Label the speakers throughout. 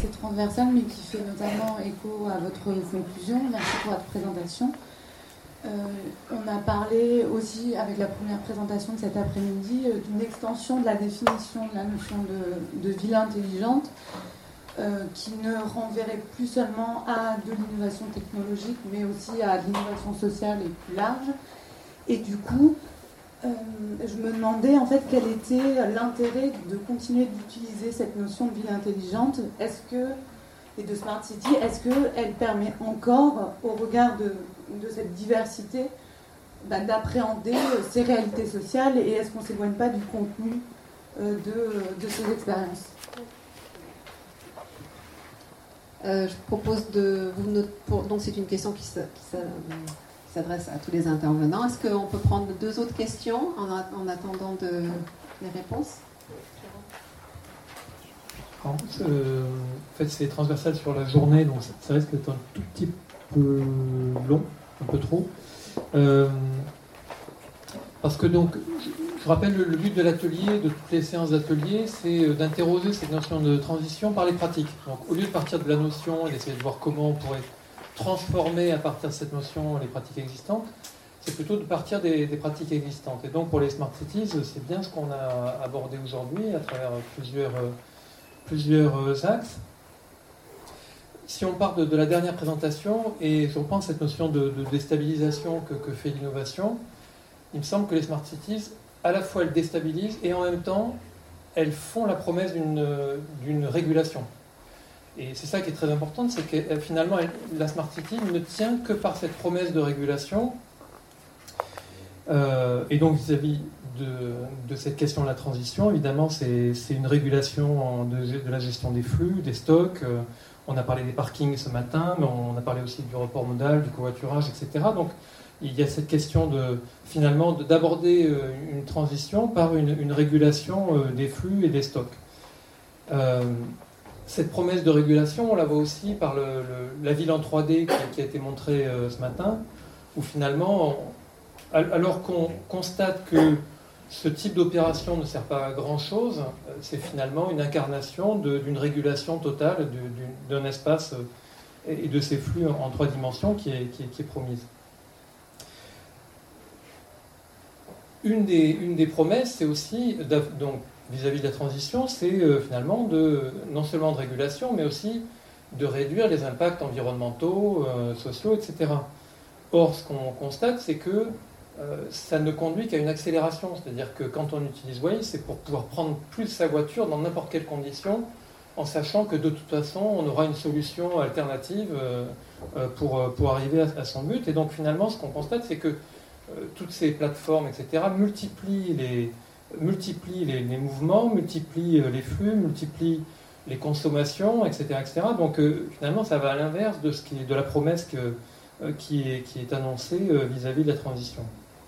Speaker 1: assez transversal, mais qui fait notamment écho à votre conclusion. Merci pour votre présentation. On a parlé aussi, avec la première présentation de cet après-midi, d'une extension de la définition de la notion de ville intelligente, qui ne renverrait plus seulement à de l'innovation technologique, mais aussi à de l'innovation sociale et plus large. Et du coup, je me demandais en fait quel était l'intérêt de continuer d'utiliser cette notion de ville intelligente et de Smart City. Est-ce qu'elle permet encore, au regard de cette diversité, d'appréhender ces réalités sociales, et est-ce qu'on ne s'éloigne pas du contenu de ces expériences ?
Speaker 2: Je propose de vous noter. Donc c'est une question qui s'adresse à tous les intervenants. Est-ce qu'on peut prendre 2 autres questions en attendant les réponses ?
Speaker 3: En fait, c'est transversal sur la journée, donc ça risque d'être un tout petit peu long, un peu trop. Parce que donc, je rappelle, le but de l'atelier, de toutes les séances d'atelier, c'est d'interroger cette notion de transition par les pratiques. Donc, au lieu de partir de la notion et d'essayer de voir comment on pourrait transformer à partir de cette notion les pratiques existantes, c'est plutôt de partir des pratiques existantes. Et donc, pour les Smart Cities, c'est bien ce qu'on a abordé aujourd'hui à travers plusieurs axes. Si on part de la dernière présentation, et je reprends cette notion de déstabilisation que fait l'innovation, il me semble que les Smart Cities, à la fois elles déstabilisent et en même temps, elles font la promesse d'une régulation. Et c'est ça qui est très important, c'est que finalement, la Smart City ne tient que par cette promesse de régulation. Et donc, vis-à-vis de cette question de la transition, évidemment, c'est une régulation de la gestion des flux, des stocks. On a parlé des parkings ce matin, mais on a parlé aussi du report modal, du covoiturage, etc. Donc, il y a cette question finalement d'aborder une transition par une régulation des flux et des stocks. Cette promesse de régulation, on la voit aussi par la ville en 3D qui a été montrée ce matin, où finalement, alors qu'on constate que ce type d'opération ne sert pas à grand-chose, c'est finalement une incarnation d'une régulation totale d'un espace et de ces flux en 3 dimensions qui est promise. Une des promesses, c'est aussi, donc, vis-à-vis de la transition, c'est finalement non seulement de régulation, mais aussi de réduire les impacts environnementaux, sociaux, etc. Or, ce qu'on constate, c'est que ça ne conduit qu'à une accélération. C'est-à-dire que quand on utilise Waze, c'est pour pouvoir prendre plus sa voiture dans n'importe quelle condition, en sachant que de toute façon, on aura une solution alternative pour arriver à son but. Et donc, finalement, ce qu'on constate, c'est que toutes ces plateformes, etc., multiplient les mouvements, multiplient les flux, multiplient les consommations, etc. etc. Donc finalement, ça va à l'inverse de la promesse qui est annoncée vis-à-vis de la transition.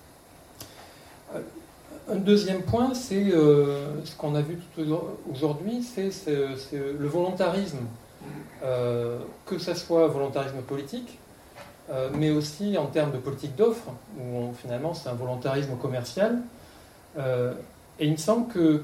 Speaker 3: Un deuxième point, c'est ce qu'on a vu tout aujourd'hui, c'est le volontarisme, que ce soit volontarisme politique, mais aussi en termes de politique d'offre, où finalement c'est un volontarisme commercial. Et il me semble que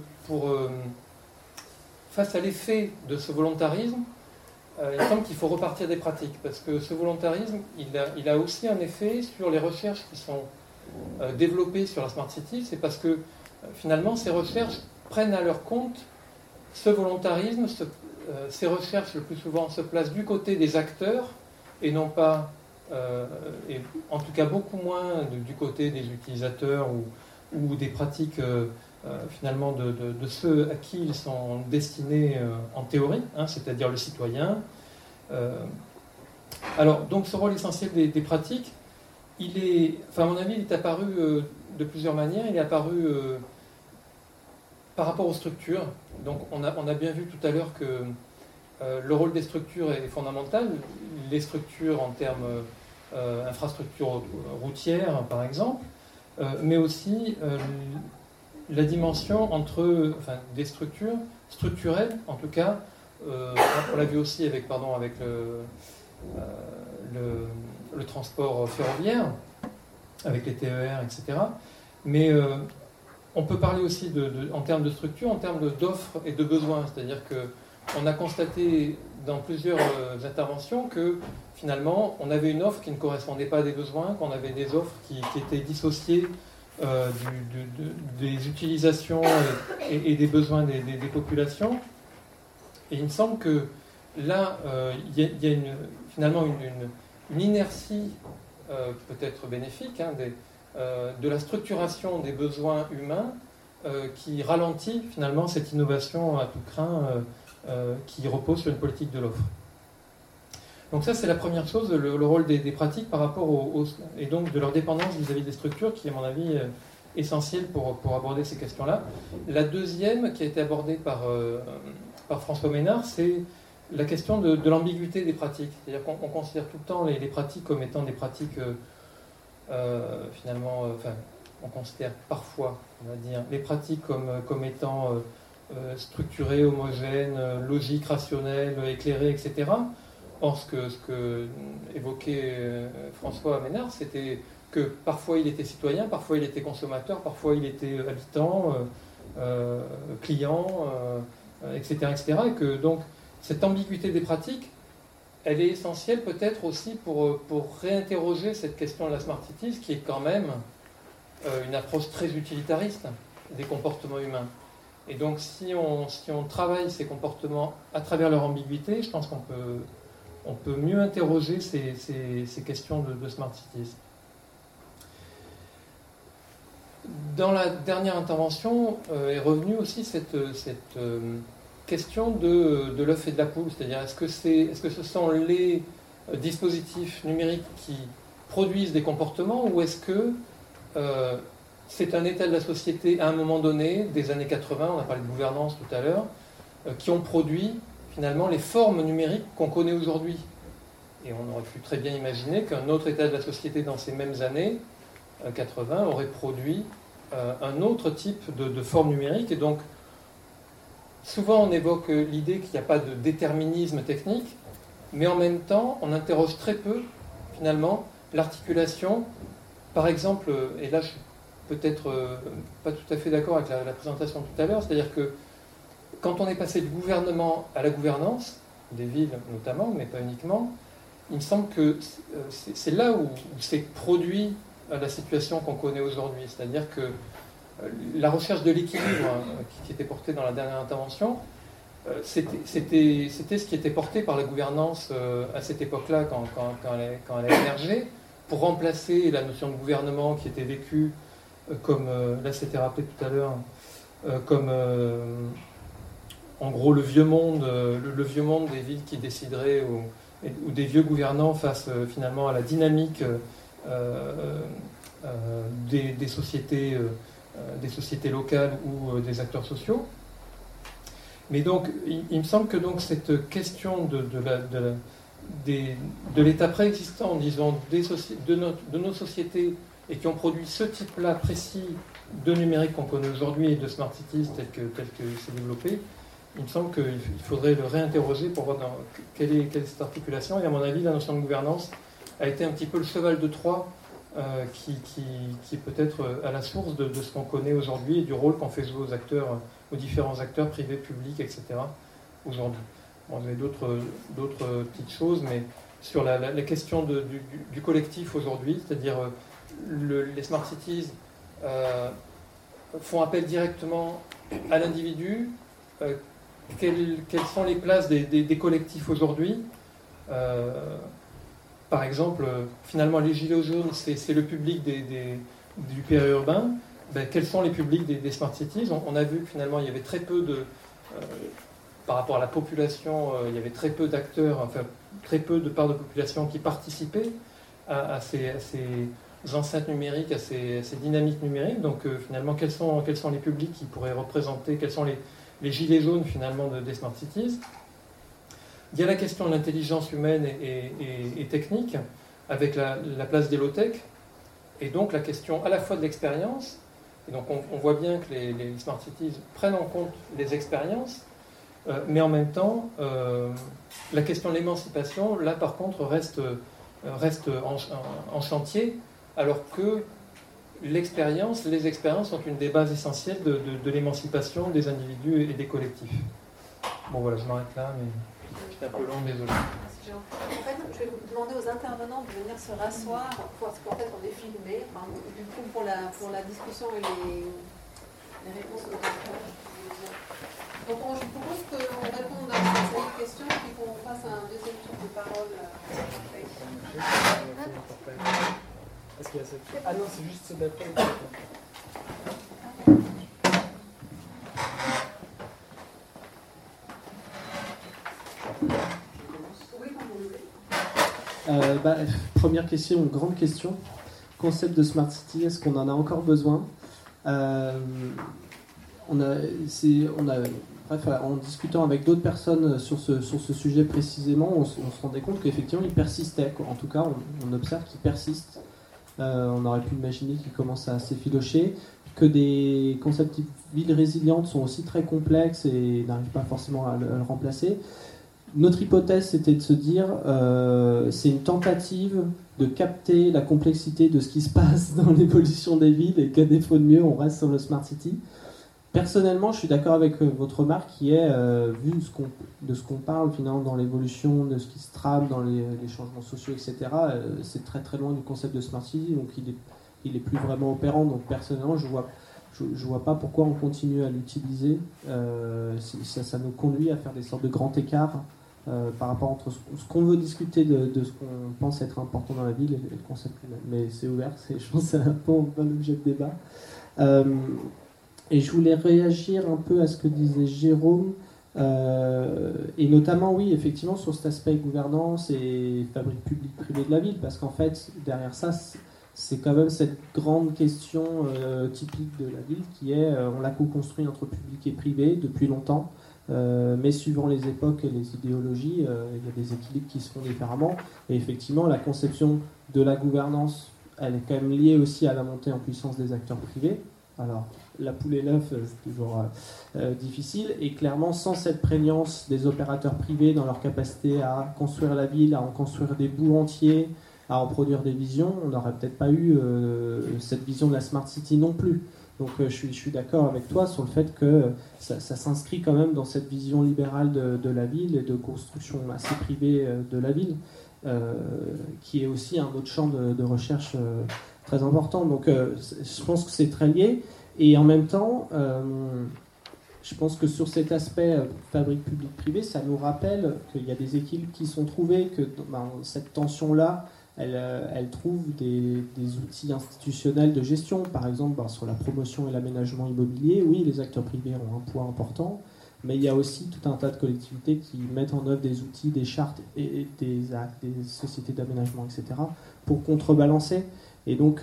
Speaker 3: face à l'effet de ce volontarisme, il me semble qu'il faut repartir des pratiques, parce que ce volontarisme, il a aussi un effet sur les recherches qui sont développées sur la Smart City. C'est parce que finalement ces recherches prennent à leur compte ce volontarisme, ces recherches le plus souvent se placent du côté des acteurs et non pas, et en tout cas beaucoup moins du côté des utilisateurs ou des pratiques finalement de ceux à qui ils sont destinés en théorie, c'est-à-dire le citoyen. Alors, donc ce rôle essentiel des pratiques, à mon avis, il est apparu de plusieurs manières. Il est apparu par rapport aux structures. Donc on a bien vu tout à l'heure que le rôle des structures est fondamental. Les structures en termes infrastructures routières, par exemple, mais aussi la dimension des structures structurelles, en tout cas, on l'a vu aussi avec le transport ferroviaire, avec les TER, etc. Mais on peut parler aussi en termes de structure, en termes d'offres et de besoins. C'est-à-dire qu'on a constaté dans plusieurs interventions que finalement, on avait une offre qui ne correspondait pas à des besoins, qu'on avait des offres qui étaient dissociées des utilisations et des besoins des populations. Et il me semble que là, il y a finalement une inertie peut-être bénéfique de la structuration des besoins humains qui ralentit finalement cette innovation à tout crin qui repose sur une politique de l'offre. Donc ça, c'est la première chose, le rôle des pratiques par rapport et donc de leur dépendance vis-à-vis des structures, qui est, à mon avis, essentielle pour aborder ces questions-là. La deuxième, qui a été abordée par François Ménard, c'est la question de l'ambiguïté des pratiques. C'est-à-dire qu'on considère tout le temps les pratiques comme étant des pratiques, on considère parfois, on va dire, les pratiques comme étant structurées, homogènes, logiques, rationnelles, éclairées, etc. Or, ce que évoquait François Ménard, c'était que parfois il était citoyen, parfois il était consommateur, parfois il était habitant, client, etc., etc. Et que donc cette ambiguïté des pratiques, elle est essentielle peut-être aussi pour réinterroger cette question de la Smart Cities, qui est quand même une approche très utilitariste des comportements humains. Et donc si on travaille ces comportements à travers leur ambiguïté, je pense qu'on peut mieux interroger ces questions de Smart Cities. Dans la dernière intervention est revenue aussi cette question de l'œuf et de la poule, c'est-à-dire est-ce que ce sont les dispositifs numériques qui produisent des comportements, ou est-ce que c'est un état de la société à un moment donné, des années 80, on a parlé de gouvernance tout à l'heure, qui ont produit finalement les formes numériques qu'on connaît aujourd'hui. Et on aurait pu très bien imaginer qu'un autre état de la société dans ces mêmes années 80 aurait produit un autre type de forme numérique. Et donc, souvent on évoque l'idée qu'il n'y a pas de déterminisme technique, mais en même temps, on interroge très peu, finalement, l'articulation. Par exemple, et là je suis peut-être pas tout à fait d'accord avec la présentation tout à l'heure, c'est-à-dire que quand on est passé du gouvernement à la gouvernance, des villes notamment, mais pas uniquement, il me semble que c'est là où s'est produit la situation qu'on connaît aujourd'hui. C'est-à-dire que la recherche de l'équilibre qui était portée dans la dernière intervention, c'était ce qui était porté par la gouvernance à cette époque-là, quand elle a émergé, pour remplacer la notion de gouvernement qui était vécue comme, là c'était rappelé tout à l'heure, comme en gros le vieux monde des villes qui décideraient, ou des vieux gouvernants face finalement à la dynamique des sociétés locales ou des acteurs sociaux. Mais donc, il me semble que donc cette question de l'état préexistant, disons, de nos sociétés, et qui ont produit ce type-là précis de numérique qu'on connaît aujourd'hui et de Smart Cities tel que c'est développé, il me semble qu'il faudrait le réinterroger pour voir quelle est cette articulation. Et à mon avis, la notion de gouvernance a été un petit peu le cheval de Troie qui est peut-être à la source de ce qu'on connaît aujourd'hui et du rôle qu'on fait jouer aux différents acteurs privés, publics, etc. aujourd'hui. Bon, il y avait d'autres petites choses, mais sur la question du collectif aujourd'hui, c'est-à-dire les Smart Cities font appel directement à l'individu. Quelles sont les places des collectifs aujourd'hui? Par exemple, finalement, les gilets jaunes, c'est le public du périurbain. Quels sont les publics des Smart Cities? On a vu que finalement, il y avait très peu par rapport à la population, il y avait très peu d'acteurs, enfin, très peu de parts de population qui participaient à ces enceintes numériques, à ces dynamiques numériques. Donc, finalement, quels sont les publics qui pourraient représenter, quels sont les gilets jaunes, finalement, des Smart Cities? Il y a la question de l'intelligence humaine et technique, avec la place des low-tech, et donc la question à la fois de l'expérience, et donc on voit bien que les Smart Cities prennent en compte les expériences, mais en même temps, la question de l'émancipation, là par contre, reste en chantier, alors que les expériences sont une des bases essentielles de l'émancipation des individus et des collectifs. Bon voilà, je m'arrête là, mais... C'est un peu long, désolé.
Speaker 2: En fait, je vais vous demander aux intervenants de venir se rasseoir, parce qu'en fait, on est filmé. Enfin, du coup, pour la discussion et les réponses aux questions. Donc, je propose qu'on réponde à cette question, puis qu'on fasse un deuxième tour de parole.
Speaker 4: Est-ce qu'il y a cette... Ah non, c'est juste ce d'après. Première question, grande question. Concept de Smart City, est-ce qu'on en a encore besoin? Bref, en discutant avec d'autres personnes sur ce sujet précisément, on se rendait compte qu'effectivement il persistait. En tout cas, on observe qu'il persiste. On aurait pu imaginer qu'il commence à s'effilocher, que des concepts type villes résilientes sont aussi très complexes et n'arrivent pas forcément à le remplacer. Notre hypothèse, c'était de se dire, c'est une tentative de capter la complexité de ce qui se passe dans l'évolution des villes et qu'à défaut de mieux, on reste sur le Smart City. Personnellement, je suis d'accord avec votre remarque qui est, vu de ce qu'on parle finalement dans l'évolution, de ce qui se trame dans les changements sociaux, etc., c'est très très loin du concept de Smart City, donc il est plus vraiment opérant. Donc personnellement, je vois pas pourquoi on continue à l'utiliser. Ça nous conduit à faire des sortes de grands écarts par rapport entre ce qu'on veut discuter de ce qu'on pense être important dans la ville et le concept lui-même. Mais c'est ouvert, je pense que c'est un peu l'objet de débat. Et je voulais réagir un peu à ce que disait Jérôme, et notamment, oui, effectivement, sur cet aspect gouvernance et fabrique publique-privée de la ville, parce qu'en fait, derrière ça, c'est quand même cette grande question typique de la ville qui est, on l'a co-construit entre public et privé depuis longtemps, mais suivant les époques et les idéologies, il y a des équilibres qui se font différemment, et effectivement, la conception de la gouvernance, elle est quand même liée aussi à la montée en puissance des acteurs privés. Alors, la poule et l'œuf, c'est toujours difficile, et clairement, sans cette prégnance des opérateurs privés dans leur capacité à construire la ville, à en construire des bouts entiers, à en produire des visions, on n'aurait peut-être pas eu cette vision de la Smart City non plus. Donc je suis d'accord avec toi sur le fait que ça s'inscrit quand même dans cette vision libérale de la ville et de construction assez privée de la ville, qui est aussi un autre champ de recherche très important. Donc je pense que c'est très lié. Et en même temps, je pense que sur cet aspect fabrique publique-privée, ça nous rappelle qu'il y a des équilibres qui sont trouvés, que cette tension-là, elle trouve des outils institutionnels de gestion. Par exemple, sur la promotion et l'aménagement immobilier, oui, les acteurs privés ont un poids important, mais il y a aussi tout un tas de collectivités qui mettent en œuvre des outils, des chartes et des actes, des sociétés d'aménagement, etc., pour contrebalancer. Et donc,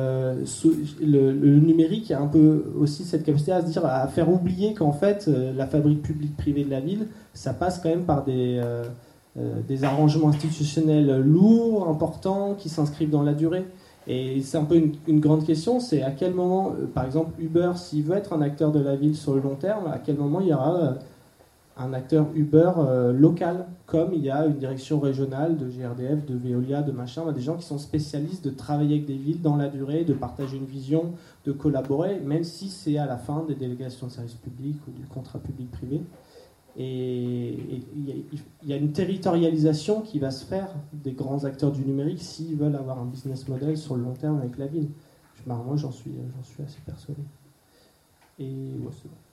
Speaker 4: le numérique a un peu aussi cette capacité à se dire, à faire oublier qu'en fait, la fabrique publique-privée de la ville, ça passe quand même par des arrangements institutionnels lourds, importants, qui s'inscrivent dans la durée. Et c'est un peu une grande question, c'est à quel moment, par exemple, Uber, s'il veut être un acteur de la ville sur le long terme, à quel moment il y aura un acteur Uber local, comme il y a une direction régionale de GRDF, de Veolia, de machin, des gens qui sont spécialistes de travailler avec des villes dans la durée, de partager une vision, de collaborer, même si c'est à la fin des délégations de services publics ou du contrat public-privé. Et il y a une territorialisation qui va se faire des grands acteurs du numérique s'ils veulent avoir un business model sur le long terme avec la ville. Moi, j'en suis assez persuadé. Et ouais, c'est bon.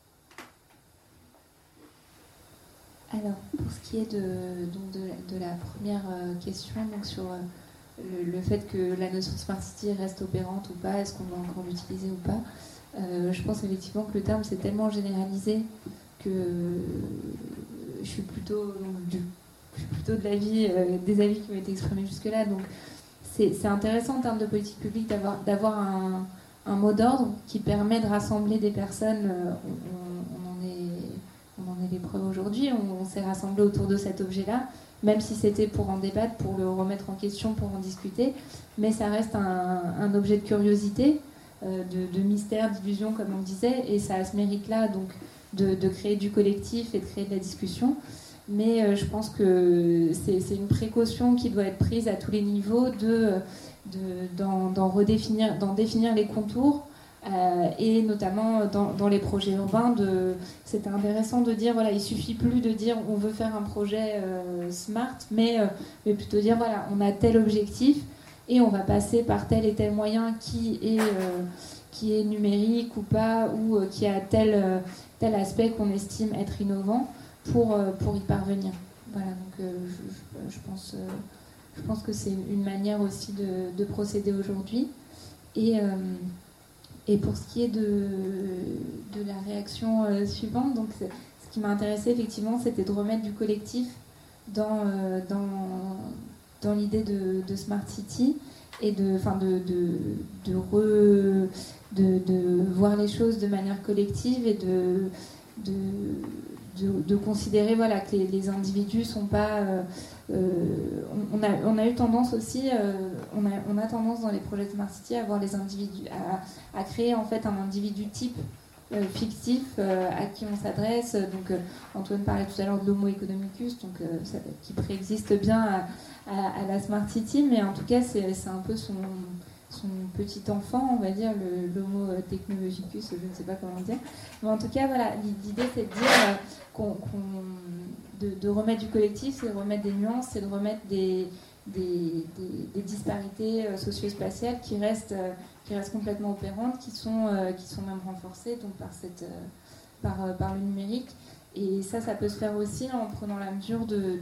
Speaker 5: Alors, pour ce qui est de la première question, donc sur le fait que la notion de Smart City reste opérante ou pas, est-ce qu'on doit encore l'utiliser ou pas, je pense effectivement que le terme s'est tellement généralisé que je suis plutôt de l'avis, des avis qui ont été exprimés jusque-là. Donc c'est intéressant en termes de politique publique d'avoir un mot d'ordre qui permet de rassembler des personnes. On en est les preuves aujourd'hui. On s'est rassemblés autour de cet objet-là, même si c'était pour en débattre, pour le remettre en question, pour en discuter. Mais ça reste un objet de curiosité, de mystère, d'illusion, comme on disait, et ça a ce mérite-là, donc, de créer du collectif et de créer de la discussion. Mais je pense que c'est une précaution qui doit être prise à tous les niveaux d'en définir les contours Et notamment dans les projets urbains, c'était intéressant de dire, voilà, il suffit plus de dire on veut faire un projet smart, mais plutôt dire, voilà, on a tel objectif et on va passer par tel et tel moyen qui est numérique ou pas, ou qui a tel aspect qu'on estime être innovant pour y parvenir. Voilà, donc je pense que c'est une manière aussi de procéder aujourd'hui. Et pour ce qui est de la réaction suivante, donc ce qui m'a intéressé effectivement, c'était de remettre du collectif dans l'idée de Smart City et de voir les choses de manière collective et de considérer, voilà, que les individus sont pas... on a eu tendance aussi, on a tendance dans les projets de Smart City à voir les individus, à créer en fait un individu type fictif à qui on s'adresse. Donc Antoine parlait tout à l'heure de l'homo economicus, donc, qui préexiste bien à la Smart City, mais en tout cas c'est un peu son petit enfant, on va dire, l'homo technologicus, je ne sais pas comment dire. Mais en tout cas, voilà, l'idée c'est de dire de remettre du collectif, c'est de remettre des nuances, c'est de remettre des disparités socio-spatiales qui restent complètement opérantes, qui sont même renforcées donc par le numérique. Et ça peut se faire aussi en prenant la mesure de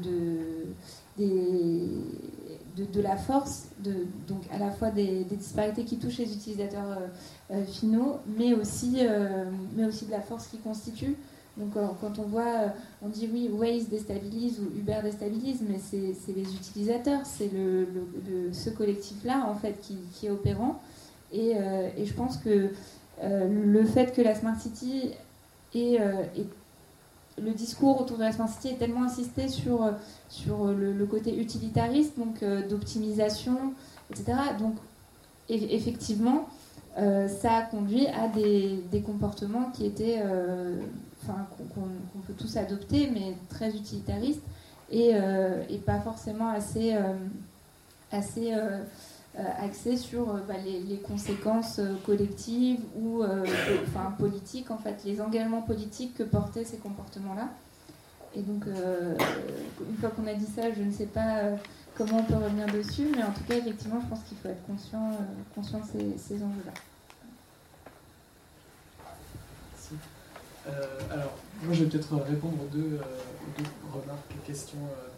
Speaker 5: la force, donc à la fois des disparités qui touchent les utilisateurs finaux, mais aussi de la force qui constitue. Donc quand on dit oui, Waze déstabilise ou Uber déstabilise, mais c'est les utilisateurs, c'est ce collectif-là en fait qui est opérant. Et je pense que le fait que la Smart City et le discours autour de la Smart City est tellement insisté sur le côté utilitariste, donc d'optimisation, etc. Donc effectivement, ça a conduit à des comportements qui étaient, qu'on peut tous adopter, mais très utilitaristes et pas forcément assez axés sur les conséquences collectives ou politiques, en fait, les engagements politiques que portaient ces comportements-là. Et donc, une fois qu'on a dit ça, je ne sais pas comment on peut revenir dessus, mais en tout cas, effectivement, je pense qu'il faut être conscient de ces enjeux-là.
Speaker 6: Alors, moi, je vais peut-être répondre aux deux remarques et questions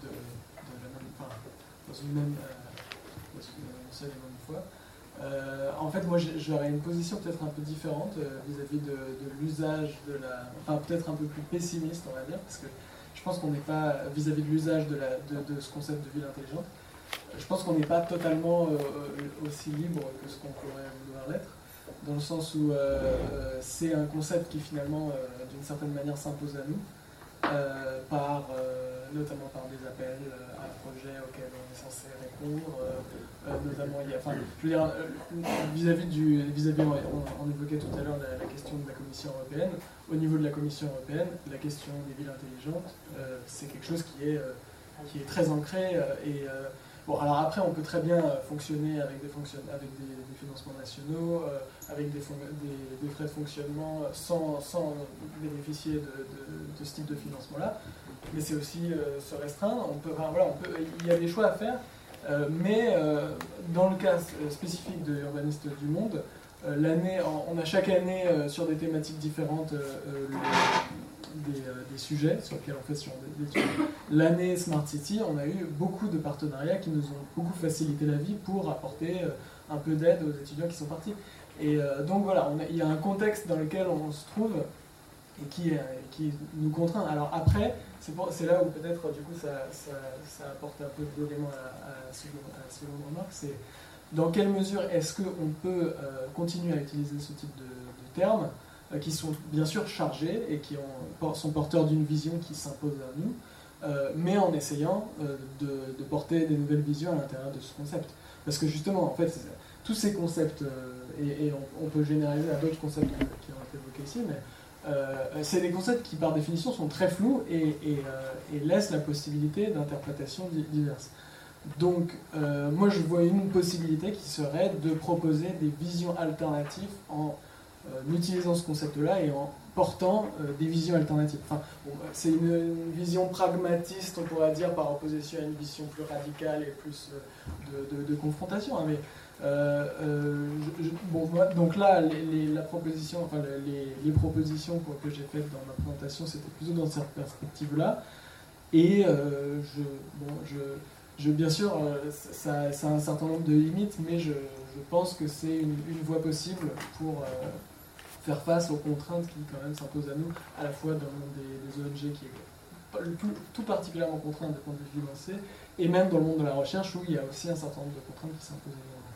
Speaker 6: dans une même seule et même fois. En fait, moi, j'aurais une position peut-être un peu différente vis-à-vis de l'usage peut-être un peu plus pessimiste, on va dire, parce que je pense qu'on n'est pas, vis-à-vis de l'usage de ce concept de ville intelligente, je pense qu'on n'est pas totalement aussi libre que ce qu'on pourrait vouloir l'être, dans le sens où c'est un concept qui finalement, d'une certaine manière, s'impose à nous, notamment par des appels à projets auxquels on est censé répondre, notamment, vis-à-vis, on évoquait tout à l'heure la question de la Commission européenne. Au niveau de la Commission européenne, la question des villes intelligentes, c'est quelque chose qui est très ancré. Bon, alors après, on peut très bien fonctionner avec des financements nationaux, avec des frais de fonctionnement sans bénéficier de ce type de financement-là. Mais c'est aussi se restreindre. Il y a des choix à faire. Mais dans le cas spécifique de Urbanistes du Monde, on a chaque année sur des thématiques différentes des sujets sur lesquels on fait ce genre d'études. L'année Smart City, on a eu beaucoup de partenariats qui nous ont beaucoup facilité la vie pour apporter un peu d'aide aux étudiants qui sont partis. Et donc voilà, il y a un contexte dans lequel on se trouve et qui nous contraint. Alors après, c'est là où peut-être du coup ça apporte un peu d'éléments à la seconde remarque, c'est dans quelle mesure est-ce qu'on peut continuer à utiliser ce type de termes qui sont bien sûr chargés et qui sont porteurs d'une vision qui s'impose à nous, mais en essayant de porter des nouvelles visions à l'intérieur de ce concept. Parce que justement, en fait, tous ces concepts, et on peut généraliser à d'autres concepts qui ont été évoqués ici, mais c'est des concepts qui par définition sont très flous et laissent la possibilité d'interprétations diverses. Donc moi je vois une possibilité qui serait de proposer des visions alternatives en utilisant ce concept-là et en portant des visions alternatives. Enfin, bon, c'est une vision pragmatiste, on pourrait dire, par opposition à une vision plus radicale et plus de confrontation. Hein, mais bon, donc là, la proposition, enfin, les propositions que j'ai faites dans ma présentation, c'était plutôt dans cette perspective-là. Et bien sûr, ça a un certain nombre de limites, mais je pense que c'est une voie possible pour faire face aux contraintes qui quand même s'imposent à nous, à la fois dans le monde des ONG qui est tout particulièrement contraint du point de vue financier, et même dans le monde de la recherche où il y a aussi un certain nombre de contraintes qui s'imposent également.